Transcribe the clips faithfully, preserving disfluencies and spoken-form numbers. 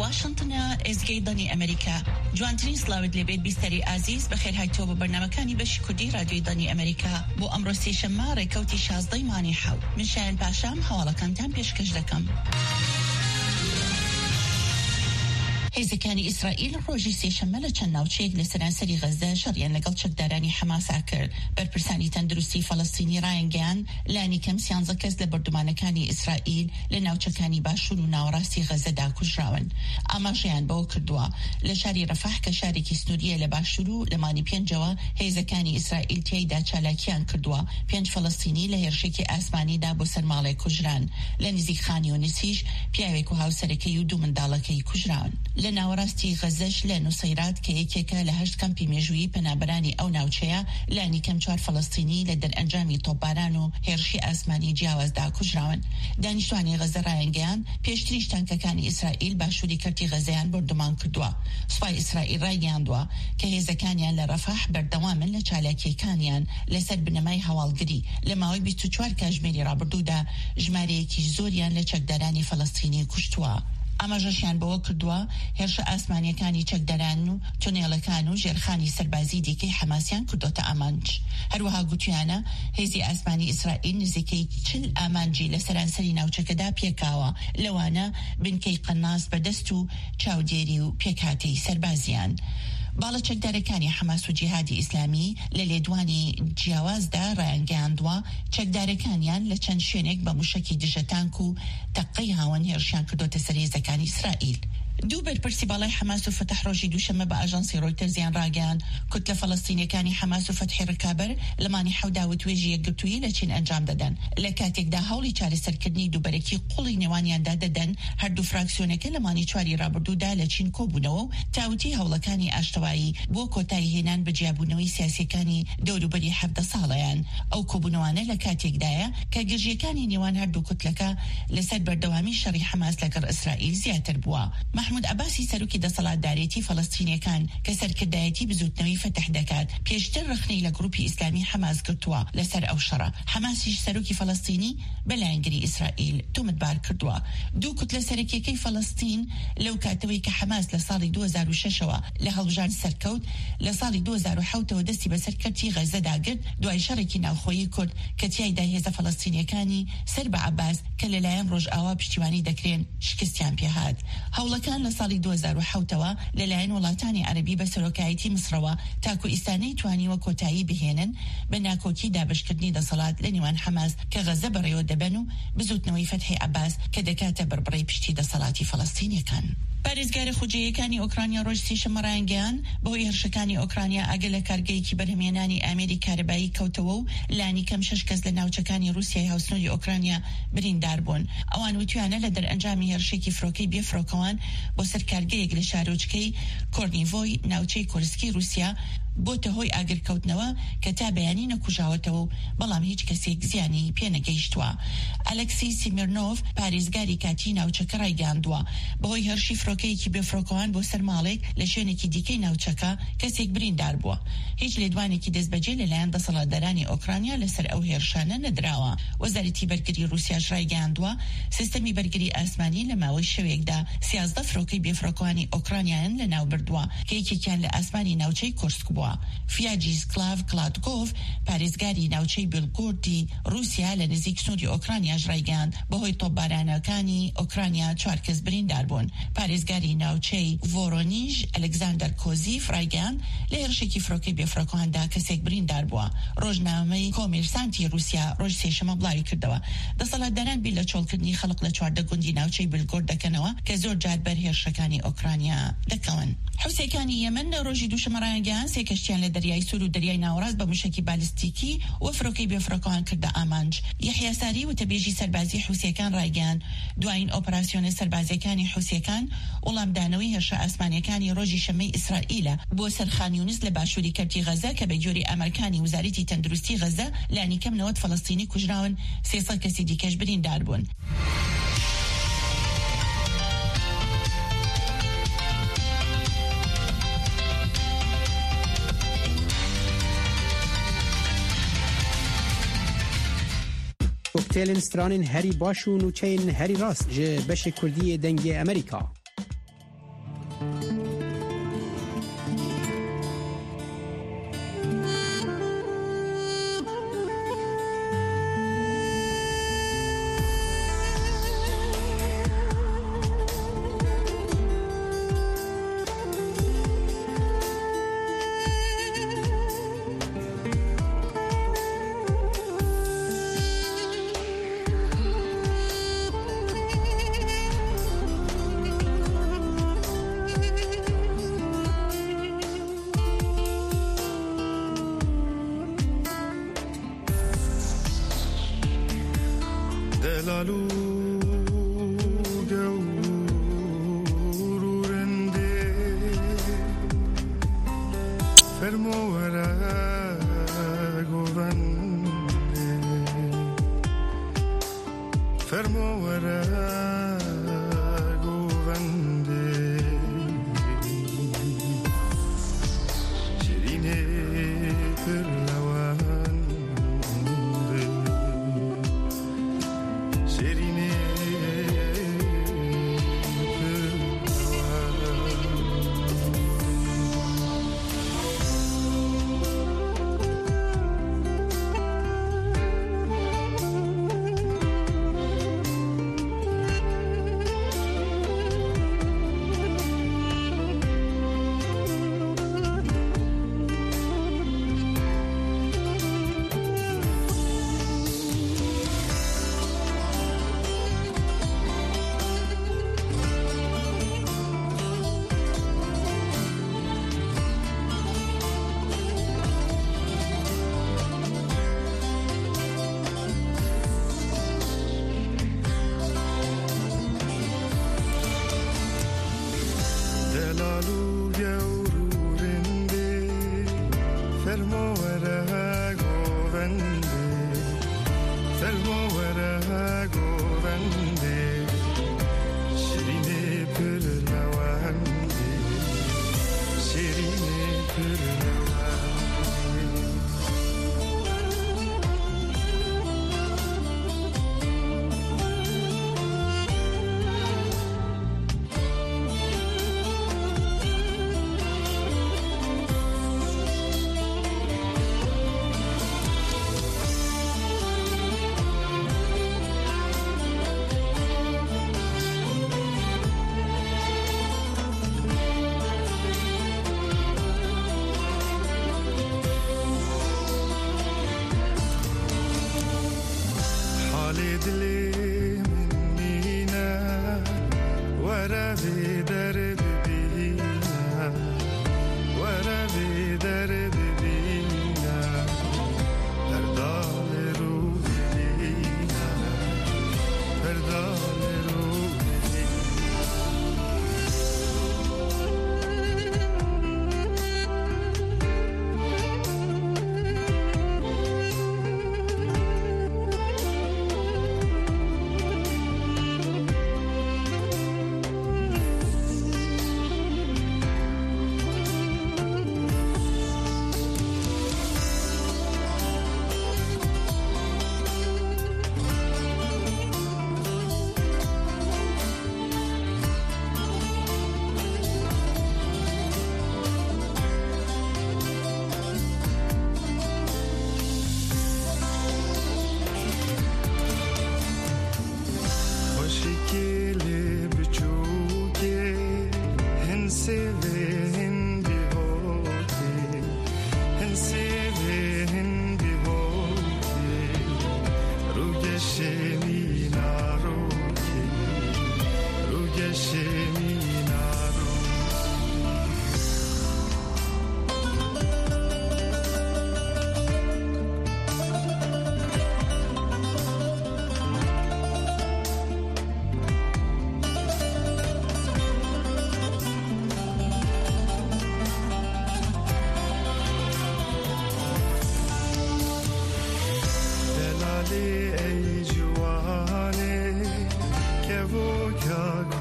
واشنطن ازگیدانی امریکا جوانترین سلاوت لبید بیستری عزیز بخیر های تو برنامه‌کانی بش کردی رادیوی دانی امریکا بو امروز سیشنبه ڕێکەوتی شازدەی مانی حەوت من شایان پاشام هەواڵەکانتان پێشکەش دەکەم. هێزەکانی ئیسرائیل ڕۆژی سێشەممە لە چەند ناوچەیەک لە سەرانسەری غەزە شەڕیان لەگەڵ چەکدارانی حەماسا کرد. بەرپرسانی تەندروستی فەڵەستینی ڕایانگەیان لانی کەم سیانزە کەس لە بەردەمانەکانی ئیسرائیل لە ناوچەکانی باشوور و ناوەڕاستی غەزەدا کوژراون. ئاماژەیان بەوە کردووە لە شاری ڕەفاح کە شارێکی سنووریە لە باشوور و لە مانی پێنجەوە هێزەکانی ئیسرائیل تیایدا چالاکیان کردووە. پێنج فەڵەستینی لە هێرشێکی ئاسمانیدا بۆ سەر ماڵێک کوژران. لە نزیک خان یونسیش پیاوێک و هاوسەرەکەی و دوو منداڵەکەی کوژراون. لە ناوەڕاستی غەزەش لە نوسەیرات کە یەکێکە لە هەشت کەمپی مێژوویی پەنابەرانی ئەو ناوچەیە لانی کەم چوار فەڵەستینی لە دەرئەنجامی تۆپباران و هێرشی ئاسمانی جیاوازدا کوژراون. دانیشتوانی غەزە ڕایانگەیان پێشتریش تانکەکانی ئیسرائیل باشووری کەرتی غەزەیان بردومان کردووە. سوپای ئیسرائیل ڕایگەیاندووە کە هێزەکانیان لە ڕەفاح بەردەوامن لە چالاکیەکانیان لەسەر بنەمای هەواڵگری. لە ماوەی بیست و چوار کاتژمێری ڕابردوودا ژمارەیەکی زۆریان لە چەکدارانی فەڵەستینی کوشتووە. ئاماژەشیان بەوە کردووە هێرشە ئاسمانیەکانی چەکداران و تونێڵەکان و ژێرخانی سەربازی دیکەی حەماسیان کردۆتە ئامانج. هەروەها گوتیانە هێزی ئاسمانی ئیسرائیل نزیکەی چل ئامانجی لە سەرانسەری ناوچەکەدا پێکاوە، لەوانە بنکەی قەناس بەدەست و چاودێری و پێکهاتەی سەربازیان. باڵە چەکدارەکانی حەماس و جیهادی ئیسلامی لە لێدوانی جیاوازدا ڕایانگەیاندووە چەکدارەکانیان لە چەند شوێنێک بە موشکی دژە تانک و تەقەی هاون هێرشیان کردۆتە سەر هێزەکانی ئیسرائیل. دوو بەرپرسی باڵای حەماس و فتح ڕۆژی دووشەممە بە ئاژانسی ڕۆیتەرزیان ڕاگەیان کورد لە فەڵەستینیەکانی حەماس و فتحی ڕکابەر لە مانی حەودا و توێژی یەکگرتوویی لە چین ئەنجام دەدەن. لە کاتێکدا هەوڵی چارەسەرکردنی دووبەرەکی قوڵی نێوانیاندا دەدەن، هەردوو فراکسیۆنەکە لە مانی چواری ڕابردوودا لە چین کۆبوونەوە و تاوتی هەوڵەکانی ئاشتەوایی بۆ کۆتایی هێنان بە جیابوونەوەی سیاسیەکانی دەوروبەری هەفتە ساڵەیان. ئەو کۆبوونەوانە لە کاتێکدایە کە گرژیەکانی نێوان هەردوو کوتلەکە لەسەر بەردەوامی شەڕی حەماس لەگەڵ ئیسرائیل زیاتر بووە. محمود عباسی سەرۆکی دەسەڵاتدارێتی فەڵەستینیەکان کە سەرکردایەتی بزوتنەوەی فتح دەکات پێشتر ڕخنەی لە گروپی ئیسلامی حەماس کردووە لەسەر ئەو شەڕە. حەماسیش سەرۆکی فەڵەستینی بەلایەنگری ئیسرائیل تۆمەتبار کردووە. دوو کوتلە سەرەکیەکەی فەڵەستین لەو کاتەوەی کە حەماس لە ساڵی دوو هەزار و شەشەوە لە هەڵبژان سەرکەوت لە ساڵی دوو هەزار و حەوتەوە دەستی بەسەرکەوتی غەزەدا گرت دوای شەڕێکی ناوخۆیی کورد کە تیایدا هێزە فەڵەستینیەکانی سەر بە عەباس کە لەلایەن ڕۆژئاوا پشتیوانی دەکرێن شکستیان پێهات. هەوڵەکان لە ساڵی دوو هەزار و حەوتەوە لەلایەن وڵاتانی عەرەبی بە سەرۆکایەتی مسرەوە تاکو ئیسانەی توانیوە کۆتایی بهێنن بە ناکۆکی دابشکردنی دەسەڵات لە نێوان حەماس کە غەزە بەڕێوە دەبەن و بزوتنەوەی فتحی عەباس کە دەکاتە بەربڕی پشتی دەسەڵاتی فەڵەستینیەکان. پارێزگارە خوجەیەکانی ئۆکرانیا ڕۆژ سێشەممە ڕایانگەیان بەهۆی هێرشەکانی ئۆکرانیا ئاگە لە کارگەیەکی بەرهەمهێنانی ئامێری کارەبایی کەوتەوە و لانی کەم شەش کەس لە ناوچەکانی رووسیای هاوسنووری ئۆکرانیا بریندار بوون. ئەوان وتویانە لە دەرئەنجامی هێرشێکی فرۆکەی بێفرۆکەوان بۆ سەر کارگەیەک لە شارۆچکەی کۆرنیڤۆی ناوچەی کورسکی رووسیا بۆتە هۆی ئاگرکەوتنەوە کە تا بەیانی نەکوژاوەتەوە بەڵام هیچ کەسێک زیانی پێنەگەیشتووە. ئەلەکسی سیمرنۆڤ پارێزگاری کاتی ناوچەکە ڕایگەاندووە بەهۆی هێرشی فرۆکەیەکی بێفرۆکەوان بۆ سەر ماڵێک لە شوێنێکی دیکەی ناوچەکە کەسێک بریندار بووە. هیچ لێدوانێکی دەستبەجێ لەلایەن دەسەڵاتدارانی ئۆکرانیا لەسەر ئەو هێرشانە نەدراوە. وەزارەتی بەرگری رووسیاش ڕایگەاندووە سیستەمی بەرگری ئاسمانی لە ماوەی شەوێکدا سیازدە فرۆکەی بێفرۆکەوانی ئۆکرانیایان لەناو بردووە کە یەکێکیان لە ئاسمانی ناوچەی کورسک بووە. فیاجیسکلاڤ کلاتکۆڤ پارێزگاری ناوچەی بلگۆردی رووسیا لە نزیک سنووری ئۆکرانیاش ڕایگەاند بەهۆی تۆپبارانەکانی ئۆکرانیا چوار کەس بریندار بوون. پارێزگاری ناوچەی ڤۆرۆنیژ ئەلێکزاندەر کۆزیف ڕایگەاند لە هێرشێکی فرۆکەی بێفرۆکەواندا کەسێک بریندار بووە. ڕۆژنامەی کۆمێرسانتی رووسیا ڕۆژ سێشەممە بڵاوی کردەوە دەسەڵاتداران بیر لە چۆڵکردنی خەڵک لە چواردە گوندی ناوچەی بلگۆرد دەکەنەوە کە زۆر جار بەر هێرشەکانی ئۆکرانیا دەکەون. حوسەکانی یەمەن لە ڕۆژی دووشەممە ڕایانگەیان سێ کەشتیان لە دەریای سوور و دەریای ناوەڕاست بە موشکی بالستیکی و فرۆکەی بێفرۆکەوان کردە ئامانج. یەحیا ساری وتەبێژی سەربازی حوسیەکان ڕایگەیاند دوایین ئۆپەراسیۆنە سەربازیەکانی حوسیەکان وەڵامدانەوەی هێرشە ئاسمانیەکانی ڕۆژی شەمەی ئیسرائیلە بۆ سەر خان یونس لە باشووری کەرتی غەزە کە بە جۆری ئەمریکانی وزارەتی تەندروستی غەزە لانی کەم نەوەت فەڵەستینی کوژراون، سێسەد کەسی دیکەش بریندار بوون. کوکتێلن سترانên herî baş û nûçeyên herî rast ji beşê Kurdiyê dengê Amerîka. دلالو گورنده فرموره گوونده فرموره گوونده شیرینه پرلوانده شیرینه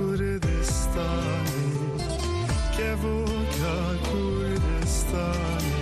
Kurdistan